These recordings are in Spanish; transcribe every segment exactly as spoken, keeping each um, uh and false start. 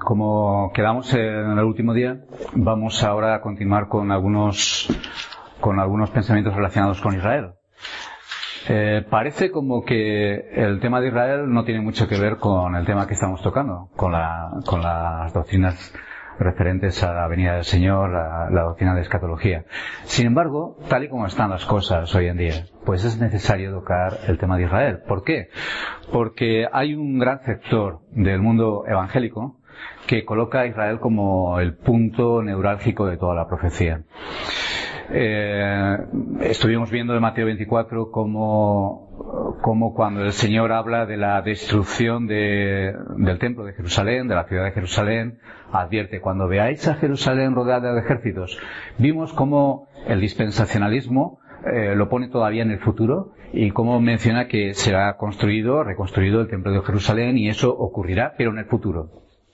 como quedamos en el último día, vamos ahora a continuar con algunos, con algunos pensamientos relacionados con Israel. Eh, parece como que el tema de Israel no tiene mucho que ver con el tema que estamos tocando, con la, con las doctrinas referentes a la venida del Señor, la, la doctrina de escatología. Sin embargo, tal y como están las cosas hoy en día, pues es necesario tocar el tema de Israel. ¿Por qué? Porque hay un gran sector del mundo evangélico que coloca a Israel como el punto neurálgico de toda la profecía. Eh, estuvimos viendo en Mateo veinticuatro cómo, cómo cuando el Señor habla de la destrucción de, del templo de Jerusalén, de la ciudad de Jerusalén, advierte: cuando veáis a Jerusalén rodeada de ejércitos. Vimos cómo el dispensacionalismo eh, lo pone todavía en el futuro, y cómo menciona que será construido, reconstruido el templo de Jerusalén, y eso ocurrirá, pero en el futuro.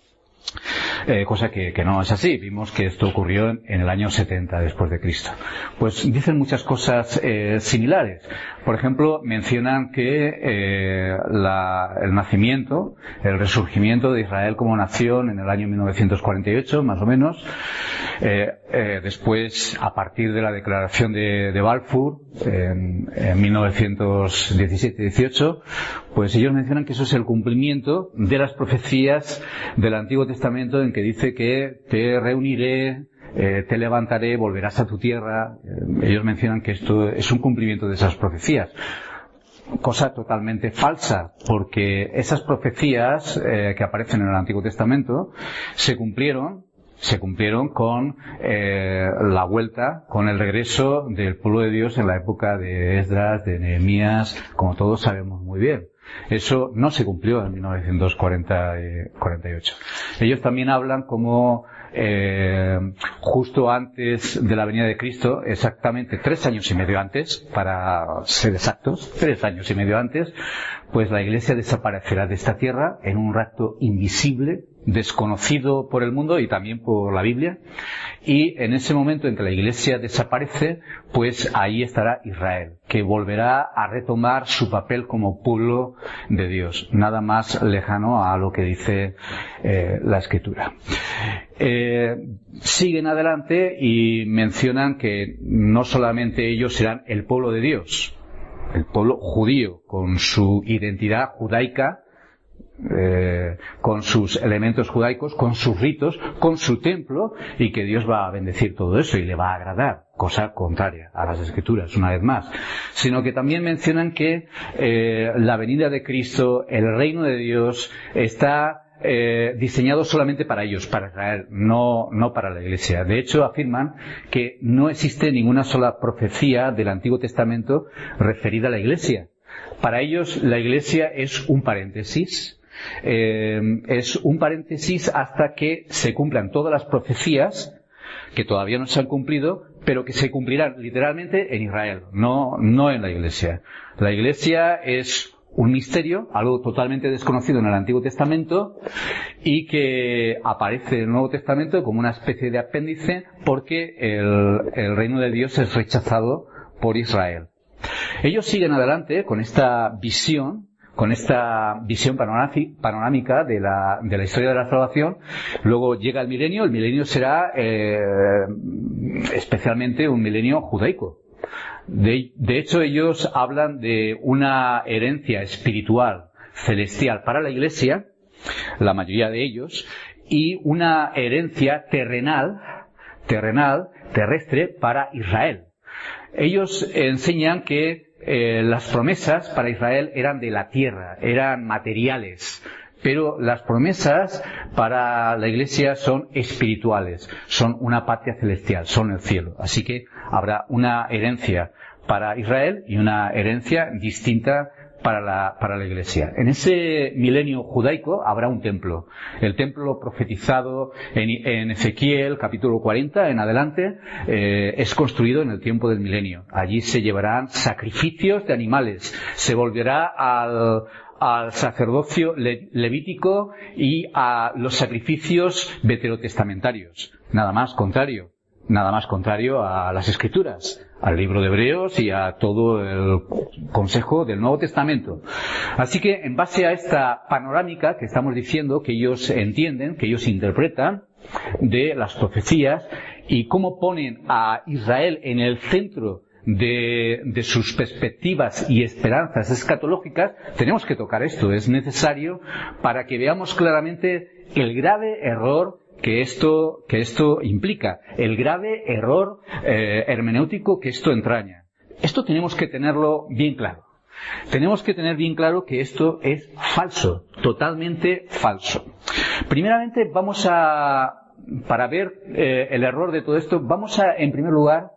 Eh, cosa que, que no es así. Vimos que esto ocurrió en, en el año setenta después de Cristo. Pues dicen muchas cosas eh, similares. Por ejemplo, mencionan que eh, la, el nacimiento, el resurgimiento de Israel como nación en el año mil novecientos cuarenta y ocho, más o menos. Eh, eh, después, a partir de la declaración de, de Balfour, en, en mil novecientos diecisiete dieciocho, pues ellos mencionan que eso es el cumplimiento de las profecías del Antiguo Testamento, en que dice que te reuniré, eh, te levantaré, volverás a tu tierra. Eh, ellos mencionan que esto es un cumplimiento de esas profecías. Cosa totalmente falsa, porque esas profecías eh, que aparecen en el Antiguo Testamento se cumplieron se cumplieron con eh, la vuelta, con el regreso del pueblo de Dios en la época de Esdras, de Nehemías, como todos sabemos muy bien. Eso no se cumplió en mil novecientos cuarenta y ocho. Ellos también hablan como eh, justo antes de la venida de Cristo, exactamente tres años y medio antes, para ser exactos, tres años y medio antes, pues la Iglesia desaparecerá de esta tierra en un rapto invisible, desconocido por el mundo y también por la Biblia, y en ese momento en que la Iglesia desaparece, pues ahí estará Israel, que volverá a retomar su papel como pueblo de Dios, nada más lejano a lo que dice eh, la Escritura. Eh, siguen adelante y mencionan que no solamente ellos serán el pueblo de Dios, el pueblo judío, con su identidad judaica, Eh, con sus elementos judaicos, con sus ritos, con su templo, y que Dios va a bendecir todo eso y le va a agradar, cosa contraria a las Escrituras, una vez más. Sino que también mencionan que eh, la venida de Cristo, el reino de Dios, está eh, diseñado solamente para ellos, para Israel, no, no para la Iglesia. De hecho, afirman que no existe ninguna sola profecía del Antiguo Testamento referida a la Iglesia. Para ellos, la Iglesia es un paréntesis. Eh, es un paréntesis hasta que se cumplan todas las profecías que todavía no se han cumplido, pero que se cumplirán literalmente en Israel, no, no en la Iglesia. La Iglesia es un misterio, algo totalmente desconocido en el Antiguo Testamento, y que aparece en el Nuevo Testamento como una especie de apéndice, porque el, el reino de Dios es rechazado por Israel. Ellos siguen adelante con esta visión, con esta visión panorámica de la, de la historia de la salvación. Luego llega el milenio. El milenio será eh, especialmente un milenio judaico. De, de hecho, ellos hablan de una herencia espiritual celestial para la Iglesia, la mayoría de ellos, y una herencia terrenal, terrenal, terrestre para Israel. Ellos enseñan que eh, las promesas para Israel eran de la tierra, eran materiales, pero las promesas para la Iglesia son espirituales, son una patria celestial, son el cielo. Así que habrá una herencia para Israel y una herencia distinta para la, para la Iglesia. En ese milenio judaico habrá un templo. El templo profetizado en, en Ezequiel, capítulo cuarenta, en adelante, eh, es construido en el tiempo del milenio. Allí se llevarán sacrificios de animales. Se volverá al, al sacerdocio le, levítico y a los sacrificios veterotestamentarios. Nada más contrario. Nada más contrario a las Escrituras, al libro de Hebreos y a todo el consejo del Nuevo Testamento. Así que, en base a esta panorámica que estamos diciendo, que ellos entienden, que ellos interpretan de las profecías y cómo ponen a Israel en el centro de, de sus perspectivas y esperanzas escatológicas, tenemos que tocar esto. Es necesario para que veamos claramente el grave error que esto, que esto implica, el grave error eh, hermenéutico que esto entraña. Esto tenemos que tenerlo bien claro. Tenemos que tener bien claro que esto es falso, totalmente falso. Primeramente vamos a, para ver eh, el error de todo esto, vamos a, en primer lugar,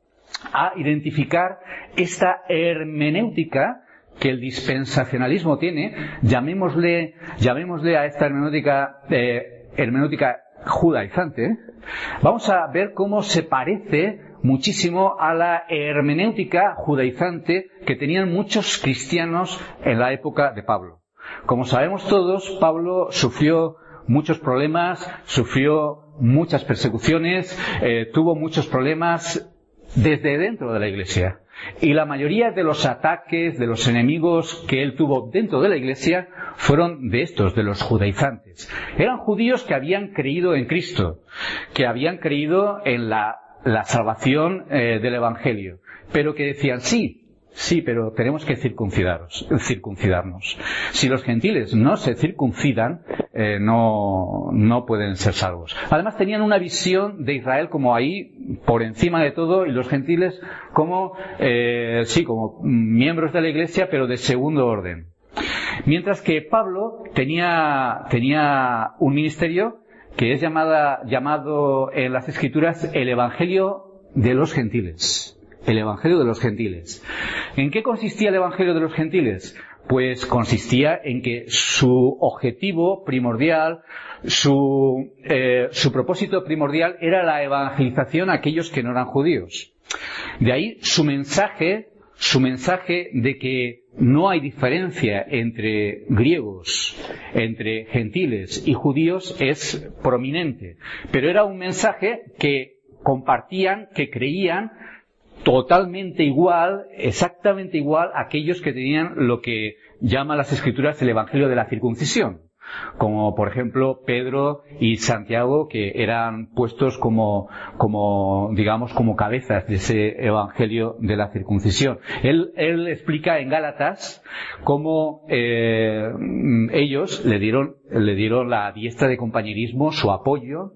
a identificar esta hermenéutica que el dispensacionalismo tiene. Llamémosle, llamémosle a esta hermenéutica, eh, hermenéutica judaizante. Vamos a ver cómo se parece muchísimo a la hermenéutica judaizante que tenían muchos cristianos en la época de Pablo. Como sabemos todos, Pablo sufrió muchos problemas, sufrió muchas persecuciones, eh, tuvo muchos problemas desde dentro de la Iglesia. Y la mayoría de los ataques, de los enemigos que él tuvo dentro de la Iglesia fueron de estos, de los judaizantes. Eran judíos que habían creído en Cristo, que habían creído en la, la salvación eh, del Evangelio, pero que decían, sí, sí, pero tenemos que circuncidaros, circuncidarnos. Si los gentiles no se circuncidan, eh, no, no pueden ser salvos. Además tenían una visión de Israel como ahí, por encima de todo, y los gentiles como, eh, sí, como miembros de la Iglesia, pero de segundo orden. Mientras que Pablo tenía, tenía un ministerio que es llamada, llamado en las Escrituras el Evangelio de los Gentiles. El Evangelio de los Gentiles. ¿En qué consistía el Evangelio de los Gentiles? Pues consistía en que su objetivo primordial, su, eh, su propósito primordial era la evangelización a aquellos que no eran judíos. De ahí su mensaje, su mensaje de que no hay diferencia entre griegos, entre gentiles y judíos es prominente. Pero era un mensaje que compartían, que creían totalmente igual, exactamente igual a aquellos que tenían lo que llaman las Escrituras el Evangelio de la circuncisión, como por ejemplo Pedro y Santiago, que eran puestos como, como digamos, como cabezas de ese Evangelio de la circuncisión. Él, él explica en Gálatas cómo eh, ellos le dieron, le dieron la diestra de compañerismo, su apoyo.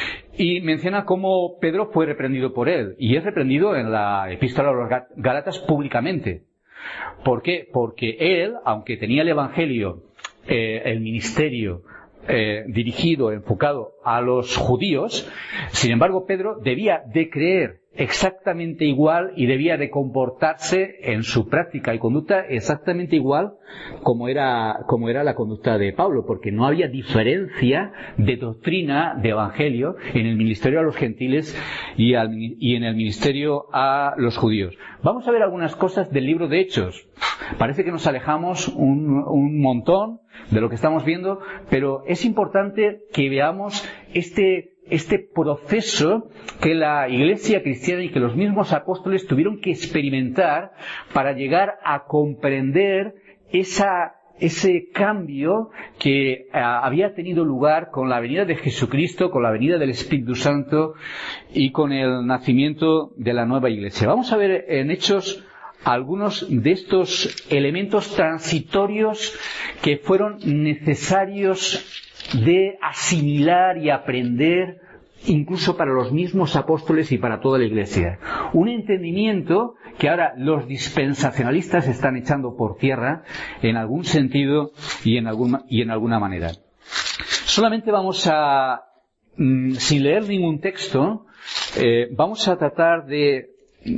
Y menciona cómo Pedro fue reprendido por él. Y es reprendido en la Epístola a los Gálatas públicamente. ¿Por qué? Porque él, aunque tenía el Evangelio, eh, el ministerio eh, dirigido, enfocado a los judíos, sin embargo Pedro debía de creer exactamente igual y debía de comportarse en su práctica y conducta exactamente igual como era, como era la conducta de Pablo, porque no había diferencia de doctrina, de evangelio, en el ministerio a los gentiles y, al, y en el ministerio a los judíos. Vamos a ver algunas cosas del libro de Hechos. Parece que nos alejamos un, un montón de lo que estamos viendo, pero es importante que veamos este este proceso que la Iglesia cristiana y que los mismos apóstoles tuvieron que experimentar para llegar a comprender esa, ese cambio que uh, había tenido lugar con la venida de Jesucristo, con la venida del Espíritu Santo y con el nacimiento de la nueva Iglesia. Vamos a ver en Hechos algunos de estos elementos transitorios que fueron necesarios de asimilar y aprender incluso para los mismos apóstoles y para toda la Iglesia. Un entendimiento que ahora los dispensacionalistas están echando por tierra en algún sentido y en, algún, y en alguna manera. Solamente vamos a, sin leer ningún texto, eh, vamos a tratar de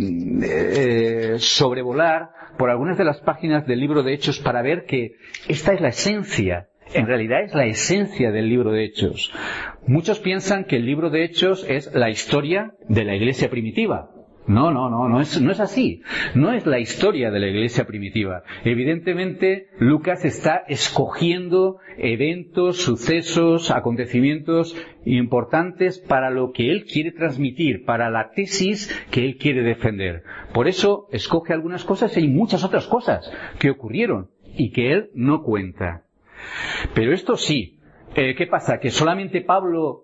Eh, sobrevolar por algunas de las páginas del libro de Hechos para ver que esta es la esencia, en realidad es la esencia del libro de Hechos. Muchos piensan que el libro de Hechos es la historia de la iglesia primitiva, No, no, no, no es, no es así. No es la historia de la iglesia primitiva. Evidentemente, Lucas está escogiendo eventos, sucesos, acontecimientos importantes para lo que él quiere transmitir, para la tesis que él quiere defender. Por eso, escoge algunas cosas y hay muchas otras cosas que ocurrieron y que él no cuenta. Pero esto sí. Eh, ¿Qué pasa? ¿Que solamente Pablo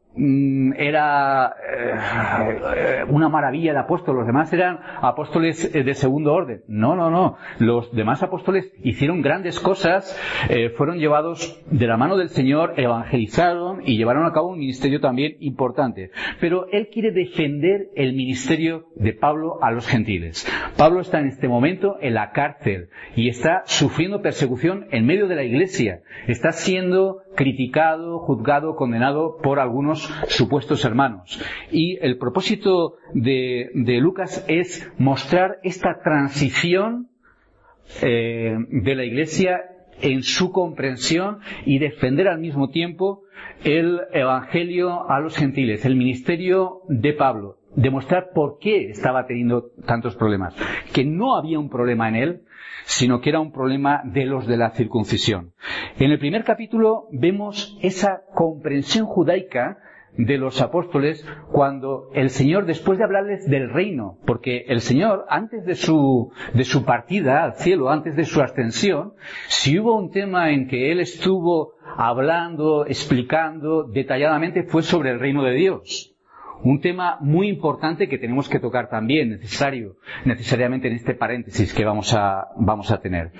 era eh, una maravilla de apóstol, los demás eran apóstoles de segundo orden? No, no, no. Los demás apóstoles hicieron grandes cosas, eh, fueron llevados de la mano del Señor, evangelizaron y llevaron a cabo un ministerio también importante. Pero él quiere defender el ministerio de Pablo a los gentiles. Pablo está en este momento en la cárcel y está sufriendo persecución en medio de la iglesia. Está siendo criticado, juzgado, condenado por algunos supuestos hermanos. Y el propósito de, de Lucas es mostrar esta transición eh, de la iglesia en su comprensión y defender al mismo tiempo el evangelio a los gentiles, el ministerio de Pablo. Demostrar por qué estaba teniendo tantos problemas. Que no había un problema en él, sino que era un problema de los de la circuncisión. En el primer capítulo vemos esa comprensión judaica de los apóstoles cuando el Señor, después de hablarles del reino, porque el Señor, antes de su, de su partida al cielo, antes de su ascensión, si hubo un tema en que Él estuvo hablando, explicando detalladamente, fue sobre el reino de Dios. Un tema muy importante que tenemos que tocar también, necesario, necesariamente en este paréntesis que vamos a, vamos a tener.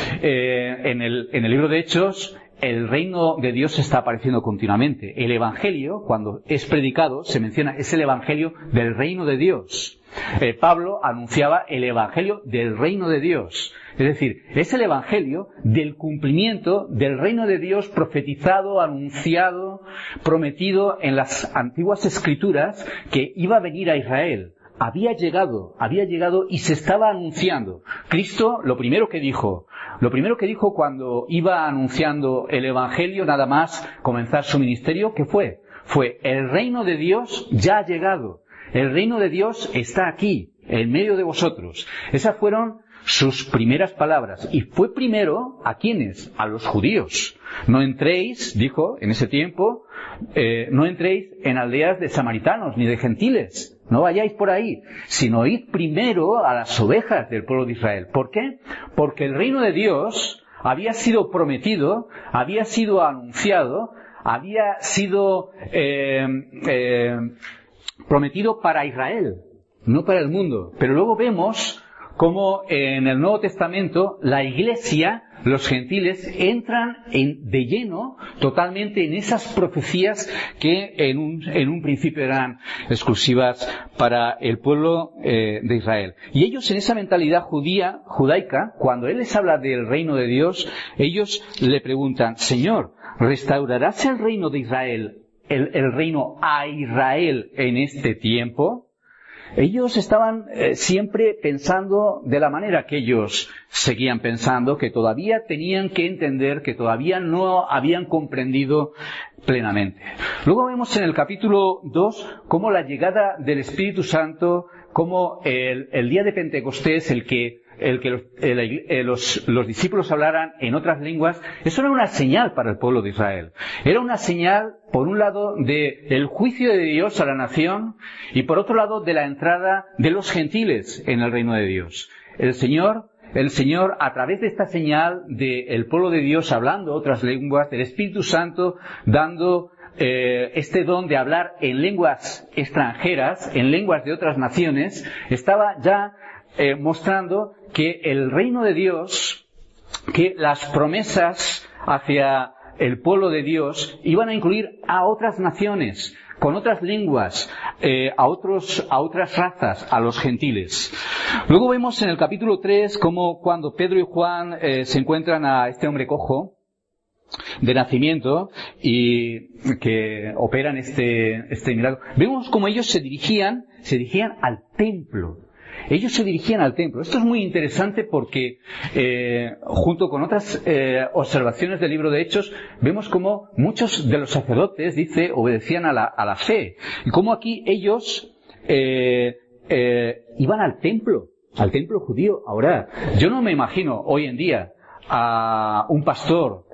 Eh, en el, en el libro de Hechos, el reino de Dios está apareciendo continuamente. El evangelio, cuando es predicado, se menciona, es el evangelio del reino de Dios. Eh, Pablo anunciaba el evangelio del reino de Dios. Es decir, es el evangelio del cumplimiento del reino de Dios profetizado, anunciado, prometido en las antiguas escrituras que iba a venir a Israel. Había llegado, había llegado y se estaba anunciando. Cristo, lo primero que dijo, lo primero que dijo cuando iba anunciando el evangelio, nada más comenzar su ministerio, ¿qué fue? Fue, el reino de Dios ya ha llegado. El reino de Dios está aquí, en medio de vosotros. Esas fueron sus primeras palabras. Y fue primero, ¿a quiénes? A los judíos. No entréis, dijo en ese tiempo, eh, no entréis en aldeas de samaritanos ni de gentiles. No vayáis por ahí, sino id primero a las ovejas del pueblo de Israel. ¿Por qué? Porque el reino de Dios había sido prometido, había sido anunciado, había sido eh, eh, prometido para Israel, no para el mundo. Pero luego vemos cómo en el Nuevo Testamento la Iglesia, los gentiles, entran en, de lleno totalmente en esas profecías que en un, en un principio eran exclusivas para el pueblo eh, de Israel. Y ellos, en esa mentalidad judía, judaica, cuando Él les habla del reino de Dios, ellos le preguntan, Señor, ¿restaurarás el reino de Israel, el, el reino a Israel en este tiempo? Ellos estaban eh, siempre pensando de la manera que ellos seguían pensando, que todavía tenían que entender, que todavía no habían comprendido plenamente. Luego vemos en el capítulo dos cómo la llegada del Espíritu Santo, cómo el, el día de Pentecostés, el que el que los, el, los, los discípulos hablaran en otras lenguas, eso era una señal para el pueblo de Israel. Era una señal, por un lado, de el juicio de Dios a la nación y por otro lado, de la entrada de los gentiles en el reino de Dios. El Señor, el Señor, a través de esta señal del pueblo de Dios hablando otras lenguas, del Espíritu Santo dando eh, este don de hablar en lenguas extranjeras, en lenguas de otras naciones, estaba ya Eh, mostrando que el reino de Dios, que las promesas hacia el pueblo de Dios iban a incluir a otras naciones, con otras lenguas, eh, a otros, a otras razas, a los gentiles. Luego vemos en el capítulo tres cómo cuando Pedro y Juan eh, se encuentran a este hombre cojo de nacimiento y que operan este, este milagro, vemos cómo ellos se dirigían, se dirigían al templo. Ellos se dirigían al templo. Esto es muy interesante porque, eh, junto con otras eh, observaciones del libro de Hechos, vemos cómo muchos de los sacerdotes, dice, obedecían a la, a la fe. Y cómo aquí ellos, eh, eh, iban al templo, al templo judío a orar. Yo no me imagino hoy en día a un pastor,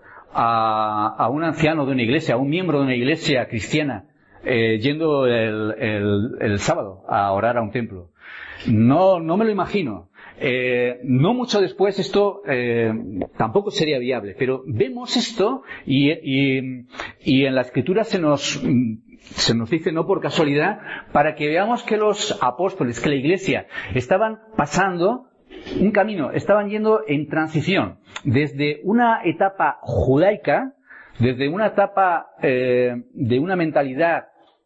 a, a un anciano de una iglesia, a un miembro de una iglesia cristiana, eh, yendo el, el, el sábado a orar a un templo. No, no me lo imagino. Eh, no mucho después esto eh, tampoco sería viable, pero vemos esto y, y, y en la Escritura se nos, se nos dice, no por casualidad, para que veamos que los apóstoles, que la Iglesia, estaban pasando un camino, estaban yendo en transición desde una etapa judaica, desde una etapa eh, de una mentalidad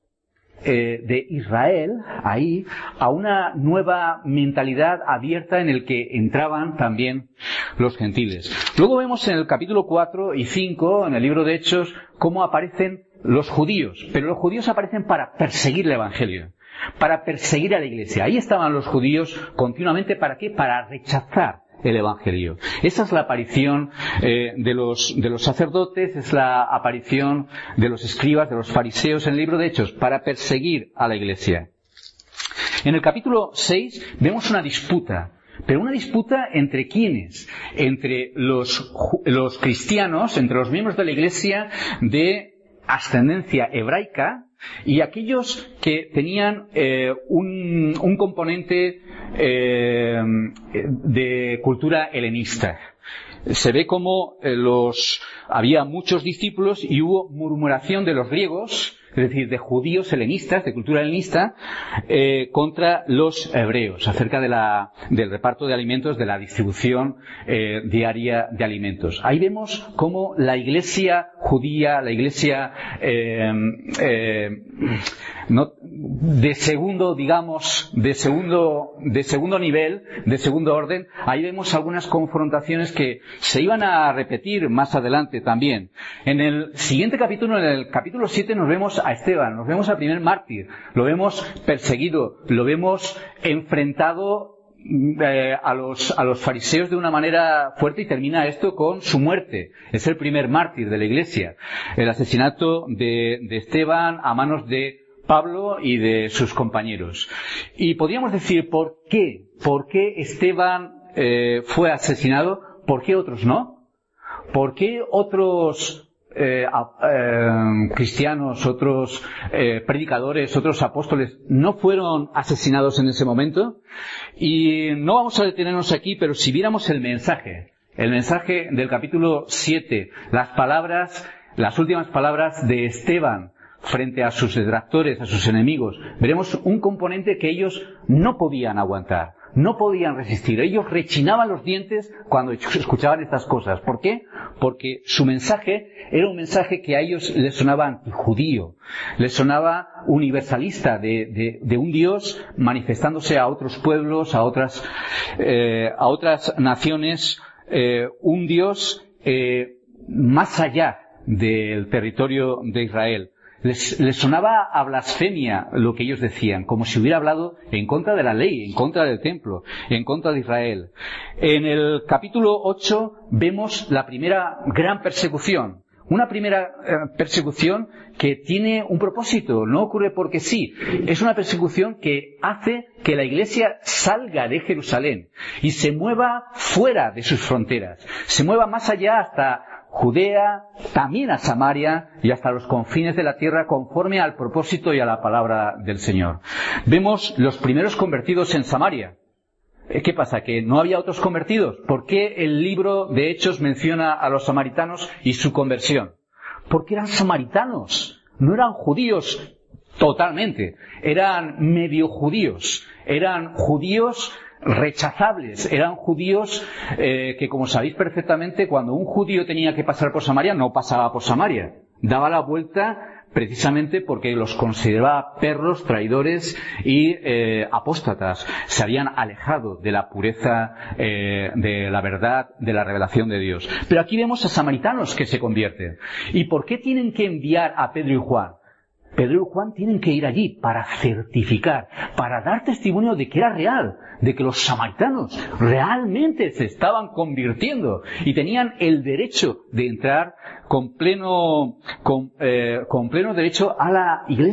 Eh, de Israel, ahí, a una nueva mentalidad abierta en el que entraban también los gentiles. Luego vemos en el capítulo cuatro y cinco, en el libro de Hechos, cómo aparecen los judíos. Pero los judíos aparecen para perseguir el Evangelio, para perseguir a la Iglesia. Ahí estaban los judíos continuamente, ¿para qué? Para rechazar el Evangelio. Esa es la aparición eh, de los de los sacerdotes, es la aparición de los escribas, de los fariseos en el libro de Hechos, para perseguir a la Iglesia. En el capítulo seis vemos una disputa, pero una disputa entre quiénes, entre los, los cristianos, entre los miembros de la Iglesia de ascendencia hebraica, y aquellos que tenían eh, un, un componente eh, de cultura helenista. Se ve como eh, los había muchos discípulos y hubo murmuración de los griegos, es decir, de judíos helenistas, de cultura helenista, eh, contra los hebreos, acerca de la, del reparto de alimentos, de la distribución eh, diaria de alimentos. Ahí vemos cómo la iglesia judía, la iglesia eh, eh, no, de segundo, digamos, de segundo, de segundo nivel, de segundo orden, ahí vemos algunas confrontaciones que se iban a repetir más adelante también. En el siguiente capítulo, en el capítulo siete, nos vemos a Esteban, nos vemos al primer mártir, lo vemos perseguido, lo vemos enfrentado eh, a los a los fariseos de una manera fuerte, y termina esto con su muerte. Es el primer mártir de la Iglesia, el asesinato de, de Esteban a manos de Pablo y de sus compañeros. Y podríamos decir, ¿por qué? ¿Por qué Esteban eh, fue asesinado? ¿Por qué otros no? ¿Por qué otros Eh, eh, cristianos, otros eh, predicadores, otros apóstoles no fueron asesinados en ese momento? Y no vamos a detenernos aquí, pero si viéramos el mensaje, el mensaje del capítulo siete, las palabras, las últimas palabras de Esteban frente a sus detractores, a sus enemigos, veremos un componente que ellos no podían aguantar, no podían resistir. Ellos rechinaban los dientes cuando escuchaban estas cosas. ¿Por qué? Porque su mensaje era un mensaje que a ellos les sonaba antijudío, les sonaba universalista, de, de, de un Dios manifestándose a otros pueblos, a otras, eh, a otras naciones, eh, un Dios eh, más allá del territorio de Israel. Les, les sonaba a blasfemia lo que ellos decían, como si hubiera hablado en contra de la ley, en contra del templo, en contra de Israel. En el capítulo ocho vemos la primera gran persecución. Una primera eh, persecución que tiene un propósito, no ocurre porque sí. Es una persecución que hace que la Iglesia salga de Jerusalén y se mueva fuera de sus fronteras, se mueva más allá hasta Judea, también a Samaria y hasta los confines de la tierra, conforme al propósito y a la palabra del Señor. Vemos los primeros convertidos en Samaria. ¿Qué pasa? ¿Que no había otros convertidos? ¿Por qué el libro de Hechos menciona a los samaritanos y su conversión? Porque eran samaritanos, no eran judíos totalmente, eran medio judíos, eran judíos rechazables, eran judíos eh, que, como sabéis perfectamente, cuando un judío tenía que pasar por Samaria, no pasaba por Samaria, daba la vuelta precisamente porque los consideraba perros, traidores y eh, apóstatas. Se habían alejado de la pureza, eh, de la verdad, de la revelación de Dios. Pero aquí vemos a samaritanos que se convierten. ¿Y por qué tienen que enviar a Pedro y Juan? Pedro y Juan tienen que ir allí para certificar, para dar testimonio de que era real, de que los samaritanos realmente se estaban convirtiendo y tenían el derecho de entrar con pleno, con, eh, con pleno derecho a la iglesia,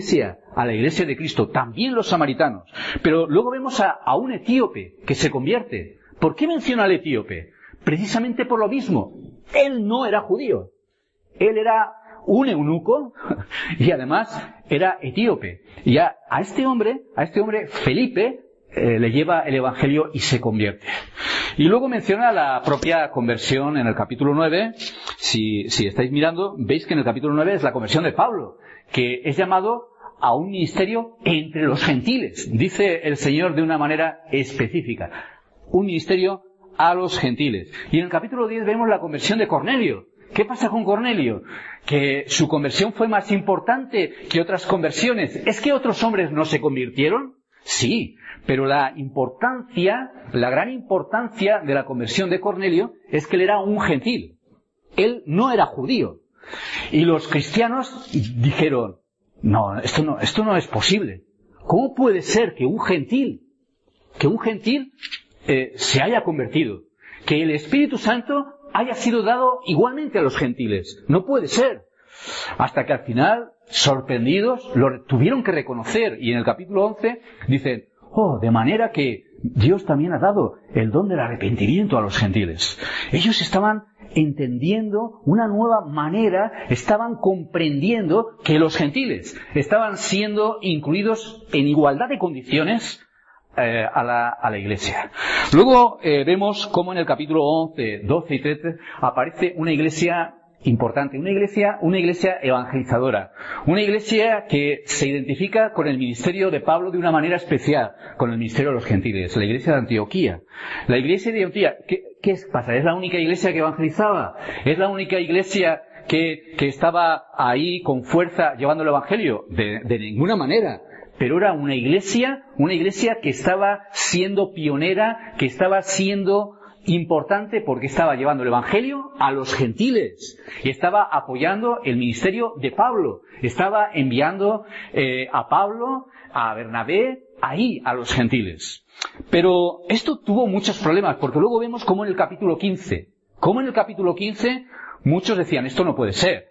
a la iglesia de Cristo, también los samaritanos. Pero luego vemos a, a un etíope que se convierte. ¿Por qué menciona al etíope? Precisamente por lo mismo. Él no era judío. Él era un eunuco y además era etíope. Y a, a este hombre, a este hombre Felipe, eh, le lleva el evangelio y se convierte. Y luego menciona la propia conversión en el capítulo nueve. Si, si estáis mirando, veis que en el capítulo nueve es la conversión de Pablo, que es llamado a un ministerio entre los gentiles. Dice el Señor de una manera específica. Un ministerio a los gentiles. Y en el capítulo diez vemos la conversión de Cornelio. ¿Qué pasa con Cornelio? Que su conversión fue más importante que otras conversiones. ¿Es que otros hombres no se convirtieron? Sí, pero la importancia, la gran importancia de la conversión de Cornelio es que él era un gentil. Él no era judío. Y los cristianos dijeron, no, esto no, esto no es posible. ¿Cómo puede ser que un gentil, que un gentil eh, se haya convertido? Que el Espíritu Santo haya sido dado igualmente a los gentiles. No puede ser. Hasta que al final, sorprendidos, lo tuvieron que reconocer. Y en el capítulo once dicen, oh, de manera que Dios también ha dado el don del arrepentimiento a los gentiles. Ellos estaban entendiendo una nueva manera, estaban comprendiendo que los gentiles estaban siendo incluidos en igualdad de condiciones eh, a, la, a la iglesia. Luego eh, vemos cómo en el capítulo once, doce y trece aparece una iglesia importante, una iglesia, una iglesia evangelizadora, una iglesia que se identifica con el ministerio de Pablo de una manera especial, con el ministerio de los gentiles, la iglesia de Antioquía. La iglesia de Antioquía, ¿qué, qué pasa? ¿Es la única iglesia que evangelizaba? ¿Es la única iglesia que, que estaba ahí con fuerza llevando el evangelio? De, de ninguna manera. Pero era una iglesia, una iglesia que estaba siendo pionera, que estaba siendo importante porque estaba llevando el evangelio a los gentiles y estaba apoyando el ministerio de Pablo, estaba enviando eh, a Pablo, a Bernabé, ahí a los gentiles. Pero esto tuvo muchos problemas, porque luego vemos cómo en el capítulo quince, cómo en el capítulo quince muchos decían, esto no puede ser.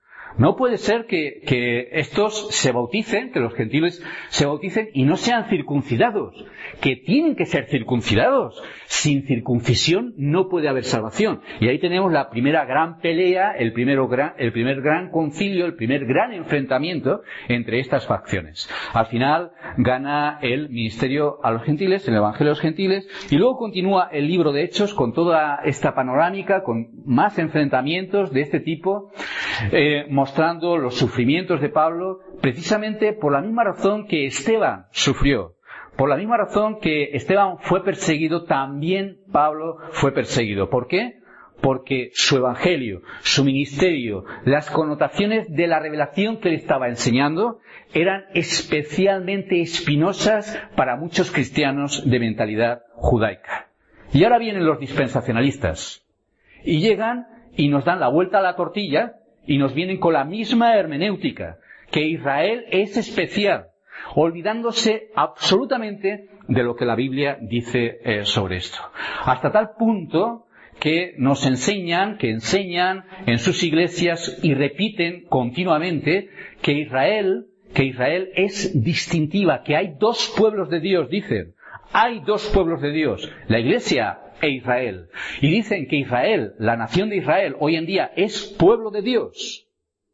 No puede ser que, que estos se bauticen, que los gentiles se bauticen y no sean circuncidados, que tienen que ser circuncidados. Sin circuncisión no puede haber salvación. Y ahí tenemos la primera gran pelea, el, primero gran, el primer gran concilio, el primer gran enfrentamiento entre estas facciones. Al final gana el ministerio a los gentiles, el evangelio a los gentiles, y luego continúa el libro de Hechos con toda esta panorámica, con más enfrentamientos de este tipo, eh, mostrando los sufrimientos de Pablo, precisamente por la misma razón que Esteban sufrió. Por la misma razón que Esteban fue perseguido, también Pablo fue perseguido. ¿Por qué? Porque su evangelio, su ministerio, las connotaciones de la revelación que le estaba enseñando eran especialmente espinosas para muchos cristianos de mentalidad judaica. Y ahora vienen los dispensacionalistas y llegan y nos dan la vuelta a la tortilla y nos vienen con la misma hermenéutica, que Israel es especial, olvidándose absolutamente de lo que la Biblia dice eh, sobre esto. Hasta tal punto que nos enseñan, que enseñan en sus iglesias y repiten continuamente que Israel, que Israel es distintiva, que hay dos pueblos de Dios, dicen. Hay dos pueblos de Dios, la iglesia e Israel. Y dicen que Israel, la nación de Israel, hoy en día es pueblo de Dios.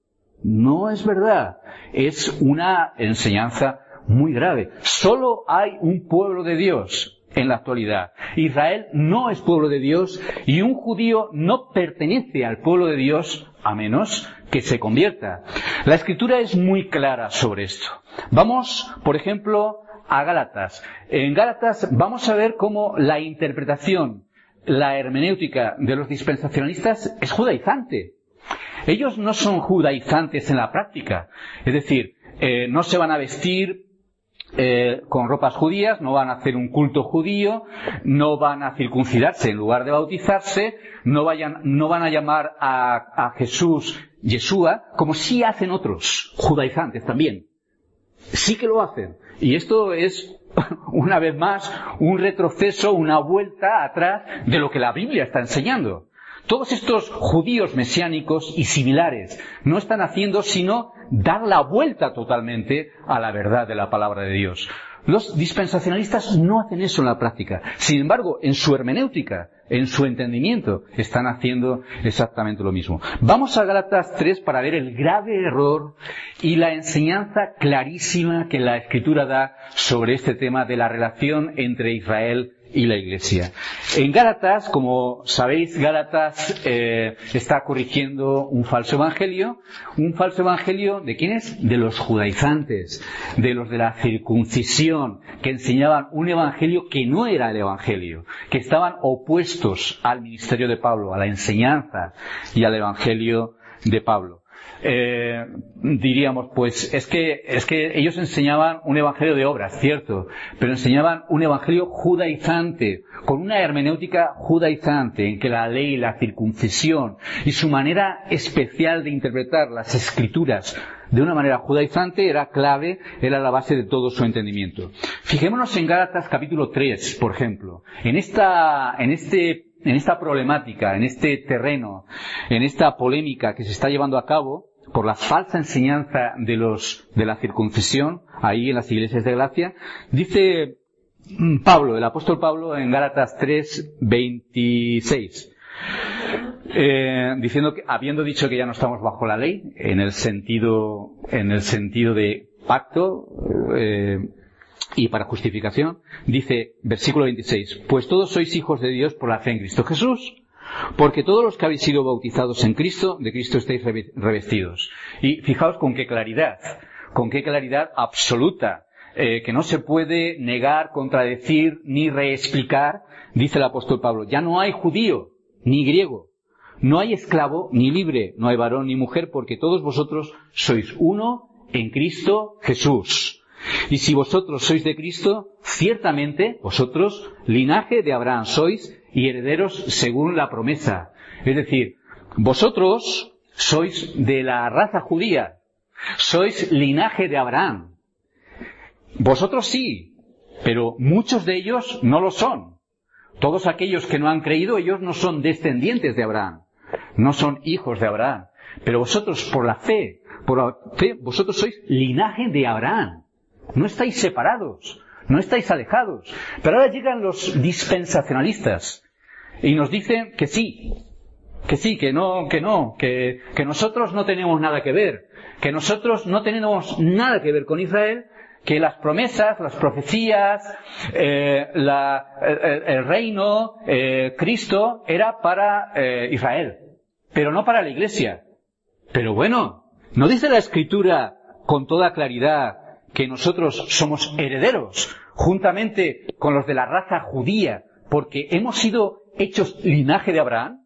No es verdad. Es una enseñanza muy grave. Solo hay un pueblo de Dios en la actualidad. Israel no es pueblo de Dios y un judío no pertenece al pueblo de Dios a menos que se convierta. La Escritura es muy clara sobre esto. Vamos, por ejemplo, a Gálatas. En Gálatas vamos a ver cómo la interpretación, la hermenéutica de los dispensacionalistas es judaizante. Ellos no son judaizantes en la práctica. Es decir, eh, no se van a vestir eh, con ropas judías, no van a hacer un culto judío, no van a circuncidarse en lugar de bautizarse, no, vayan, no van a llamar a, a Jesús Yeshua, como sí hacen otros judaizantes también. Sí que lo hacen. Y esto es, una vez más, un retroceso, una vuelta atrás de lo que la Biblia está enseñando. Todos estos judíos mesiánicos y similares no están haciendo sino dar la vuelta totalmente a la verdad de la palabra de Dios. Los dispensacionalistas no hacen eso en la práctica. Sin embargo, en su hermenéutica, en su entendimiento, están haciendo exactamente lo mismo. Vamos a Gálatas tres para ver el grave error y la enseñanza clarísima que la Escritura da sobre este tema de la relación entre Israel y la Iglesia. En Gálatas, como sabéis, Gálatas eh, está corrigiendo un falso evangelio. ¿Un falso evangelio de quiénes? De los judaizantes, de los de la circuncisión, que enseñaban un evangelio que no era el evangelio, que estaban opuestos al ministerio de Pablo, a la enseñanza y al evangelio de Pablo. Eh, diríamos, pues es que es que ellos enseñaban un evangelio de obras, cierto, pero enseñaban un evangelio judaizante, con una hermenéutica judaizante, en que la ley, la circuncisión y su manera especial de interpretar las escrituras de una manera judaizante era clave, era la base de todo su entendimiento. Fijémonos en Gálatas capítulo tres, por ejemplo. En esta, en este En esta problemática, en este terreno, en esta polémica que se está llevando a cabo por la falsa enseñanza de los de la circuncisión ahí en las iglesias de Galacia, dice Pablo, el apóstol Pablo, en Gálatas tres veintiséis, eh, diciendo que, habiendo dicho que ya no estamos bajo la ley, en el sentido en el sentido de pacto, eh, y para justificación, dice, versículo veintiséis, pues todos sois hijos de Dios por la fe en Cristo Jesús, porque todos los que habéis sido bautizados en Cristo, de Cristo estáis revestidos. Y fijaos con qué claridad, con qué claridad absoluta, eh, que no se puede negar, contradecir, ni reexplicar, dice el apóstol Pablo, ya no hay judío, ni griego, no hay esclavo, ni libre, no hay varón, ni mujer, porque todos vosotros sois uno en Cristo Jesús. Y si vosotros sois de Cristo, ciertamente vosotros linaje de Abraham sois y herederos según la promesa. Es decir, vosotros sois de la raza judía, sois linaje de Abraham. Vosotros sí, pero muchos de ellos no lo son. Todos aquellos que no han creído, ellos no son descendientes de Abraham, no son hijos de Abraham. Pero vosotros, por la fe, por la fe, vosotros sois linaje de Abraham. No estáis separados, no estáis alejados. Pero ahora llegan los dispensacionalistas y nos dicen que sí, que sí, que no, que no, que, que nosotros no tenemos nada que ver, que nosotros no tenemos nada que ver con Israel, que las promesas, las profecías, eh, la, el, el reino, eh, Cristo, era para eh, Israel, pero no para la Iglesia. Pero bueno, ¿no dice la Escritura con toda claridad que nosotros somos herederos, juntamente con los de la raza judía, porque hemos sido hechos linaje de Abraham?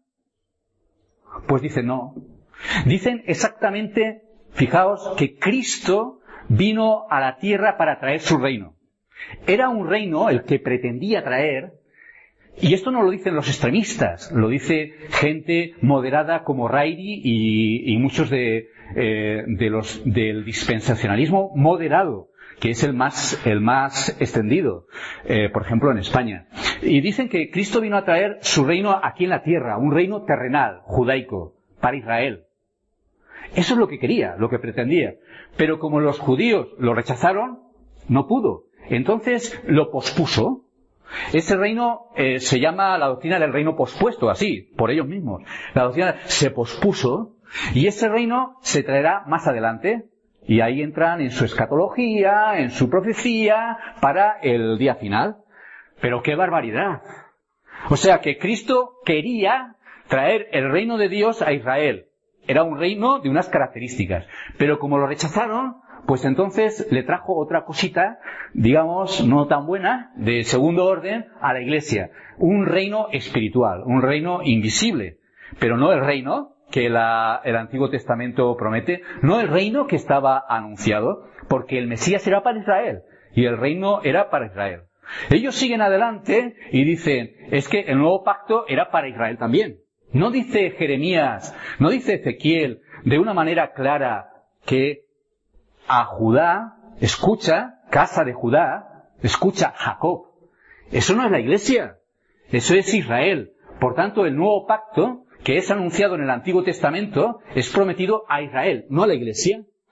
Pues dicen no. Dicen exactamente, fijaos, que Cristo vino a la tierra para traer su reino. Era un reino el que pretendía traer, y esto no lo dicen los extremistas, lo dice gente moderada como Rairi y, y muchos de, eh, de los del dispensacionalismo moderado, que es el más el más extendido, eh, por ejemplo en España. Y dicen que Cristo vino a traer su reino aquí en la tierra, un reino terrenal, judaico, para Israel. Eso es lo que quería, lo que pretendía. Pero como los judíos lo rechazaron, no pudo. Entonces lo pospuso. Ese reino eh, se llama la doctrina del reino pospuesto, así, por ellos mismos. La doctrina se pospuso y ese reino se traerá más adelante. Y ahí entran en su escatología, en su profecía, para el día final. Pero qué barbaridad. O sea que Cristo quería traer el reino de Dios a Israel. Era un reino de unas características. Pero como lo rechazaron, pues entonces le trajo otra cosita, digamos, no tan buena, de segundo orden, a la Iglesia. Un reino espiritual, un reino invisible. Pero no el reino que la, el Antiguo Testamento promete, no el reino que estaba anunciado, porque el Mesías era para Israel, y el reino era para Israel. Ellos siguen adelante y dicen, es que el nuevo pacto era para Israel también. No dice Jeremías, no dice Ezequiel, de una manera clara, que a Judá, escucha, casa de Judá, escucha Jacob. Eso no es la Iglesia, eso es Israel. Por tanto, el nuevo pacto, que es anunciado en el Antiguo Testamento, es prometido a Israel, no a la Iglesia.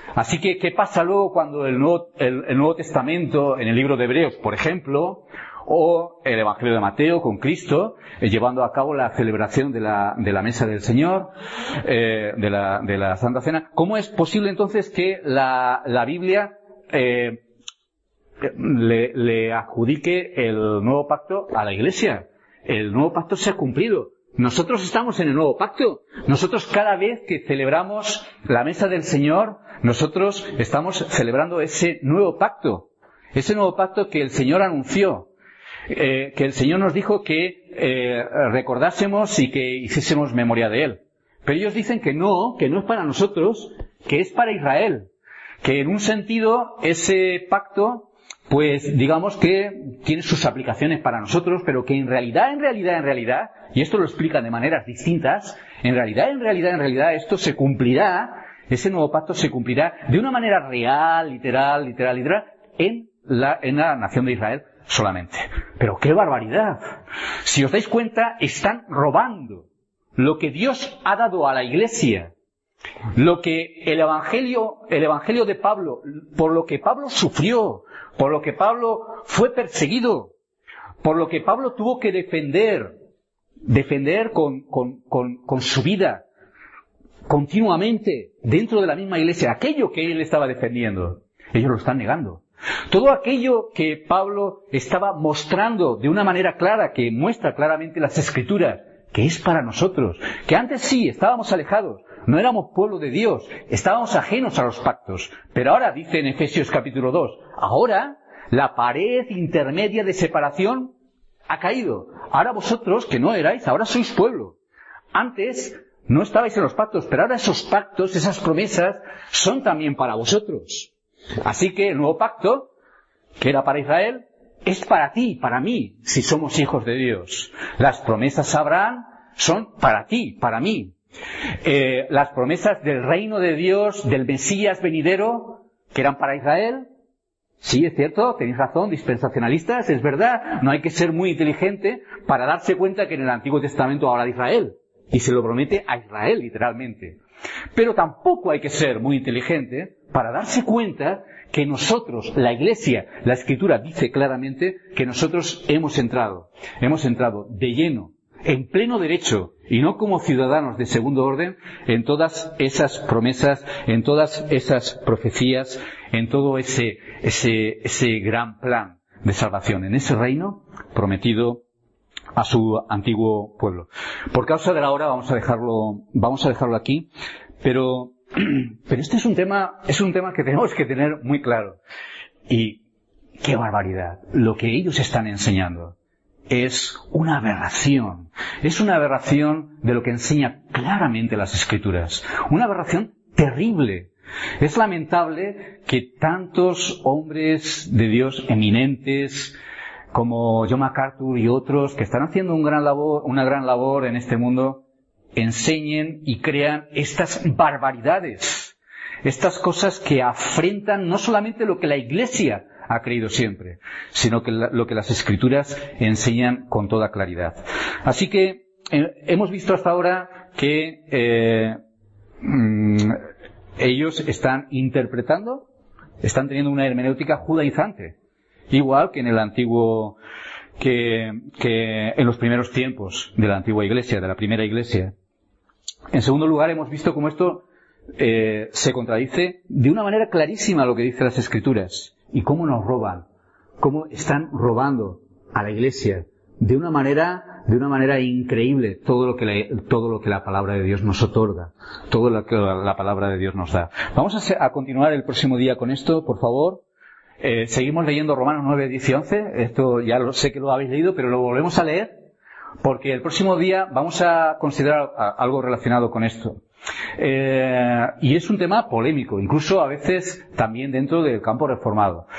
Así que, ¿qué pasa luego cuando el Nuevo, el, el Nuevo Testamento, en el libro de Hebreos, por ejemplo, o el Evangelio de Mateo con Cristo, eh, llevando a cabo la celebración de la, de la mesa del Señor, eh, de la, de la Santa Cena? ¿Cómo es posible entonces que la, la Biblia eh, le, le adjudique el nuevo pacto a la Iglesia? El nuevo pacto se ha cumplido. Nosotros estamos en el nuevo pacto. Nosotros cada vez que celebramos la mesa del Señor, nosotros estamos celebrando ese nuevo pacto. Ese nuevo pacto que el Señor anunció. Eh, que el Señor nos dijo que eh, recordásemos y que hiciésemos memoria de Él. Pero ellos dicen que no, que no es para nosotros, que es para Israel. Que en un sentido ese pacto, pues digamos que tiene sus aplicaciones para nosotros, pero que en realidad, en realidad, en realidad, y esto lo explican de maneras distintas, en realidad, en realidad, en realidad, esto se cumplirá, ese nuevo pacto se cumplirá de una manera real, literal, literal, literal, en la, en la nación de Israel solamente. Pero ¡qué barbaridad! Si os dais cuenta, están robando lo que Dios ha dado a la Iglesia, lo que el Evangelio, el Evangelio de Pablo, por lo que Pablo sufrió, por lo que Pablo fue perseguido, por lo que Pablo tuvo que defender, defender con, con, con, con su vida, continuamente, dentro de la misma Iglesia, aquello que él estaba defendiendo, ellos lo están negando. Todo aquello que Pablo estaba mostrando de una manera clara, que muestra claramente las Escrituras, que es para nosotros, que antes sí, estábamos alejados, no éramos pueblo de Dios, estábamos ajenos a los pactos, pero ahora, dice en Efesios capítulo dos, ahora la pared intermedia de separación ha caído. Ahora vosotros, que no erais, ahora sois pueblo. Antes no estabais en los pactos, pero ahora esos pactos, esas promesas, son también para vosotros. Así que el nuevo pacto, que era para Israel, es para ti, para mí, si somos hijos de Dios. Las promesas a Abraham son para ti, para mí. Eh, las promesas del reino de Dios, del Mesías venidero, que eran para Israel, sí, es cierto, tenéis razón, dispensacionalistas, es verdad, no hay que ser muy inteligente para darse cuenta que en el Antiguo Testamento habla de Israel, y se lo promete a Israel, literalmente. Pero tampoco hay que ser muy inteligente para darse cuenta que nosotros, la Iglesia, la Escritura dice claramente que nosotros hemos entrado, hemos entrado de lleno, en pleno derecho, y no como ciudadanos de segundo orden, en todas esas promesas, en todas esas profecías, en todo ese, ese, ese gran plan de salvación, en ese reino prometido a su antiguo pueblo. Por causa de la hora vamos a dejarlo, vamos a dejarlo aquí, pero, pero este es un tema, es un tema que tenemos que tener muy claro. Y qué barbaridad, lo que ellos están enseñando es una aberración, es una aberración de lo que enseña claramente las Escrituras, una aberración terrible. Es lamentable que tantos hombres de Dios eminentes, como John MacArthur y otros, que están haciendo un gran labor, una gran labor en este mundo, enseñen y crean estas barbaridades, estas cosas que afrentan no solamente lo que la Iglesia ha creído siempre, sino que la, lo que las Escrituras enseñan con toda claridad. Así que eh, hemos visto hasta ahora que eh, mm, ellos están interpretando, están teniendo una hermenéutica judaizante, igual que en el antiguo, que, que en los primeros tiempos de la antigua Iglesia, de la primera Iglesia. En segundo lugar, hemos visto cómo esto eh, se contradice de una manera clarísima a lo que dicen las Escrituras. Y cómo nos roban, cómo están robando a la Iglesia de una manera, de una manera increíble todo lo que la, todo lo que la palabra de Dios nos otorga, todo lo que la, la palabra de Dios nos da. Vamos a, ser, a continuar el próximo día con esto, por favor. Eh, seguimos leyendo Romanos nueve, diez y once. Esto ya lo sé que lo habéis leído, pero lo volvemos a leer porque el próximo día vamos a considerar algo relacionado con esto. Eh, y es un tema polémico, incluso a veces también dentro del campo reformado.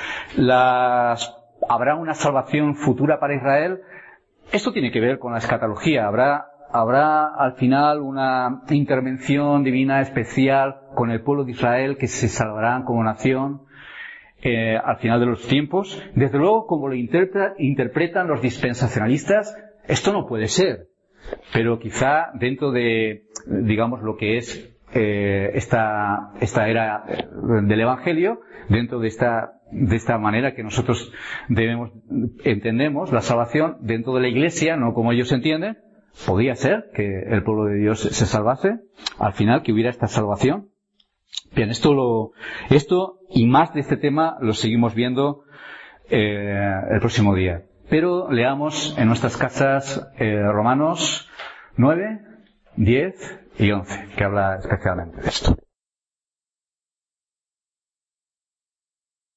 Las, ¿Habrá una salvación futura para Israel? Esto tiene que ver con la escatología. Habrá, habrá al final una intervención divina especial con el pueblo de Israel que se salvarán como nación eh, al final de los tiempos. Desde luego, como lo interpreta, interpretan los dispensacionalistas, esto no puede ser. Pero quizá dentro de, digamos, lo que es eh, esta, esta era del Evangelio dentro de esta, de esta manera que nosotros debemos, entendemos la salvación dentro de la Iglesia, no como ellos entienden. Podía ser que el pueblo de Dios se salvase, al final que hubiera esta salvación. Bien, esto lo, esto y más de este tema lo seguimos viendo eh, el próximo día. Pero leamos en nuestras casas eh, Romanos nueve, diez y once, que habla especialmente de esto.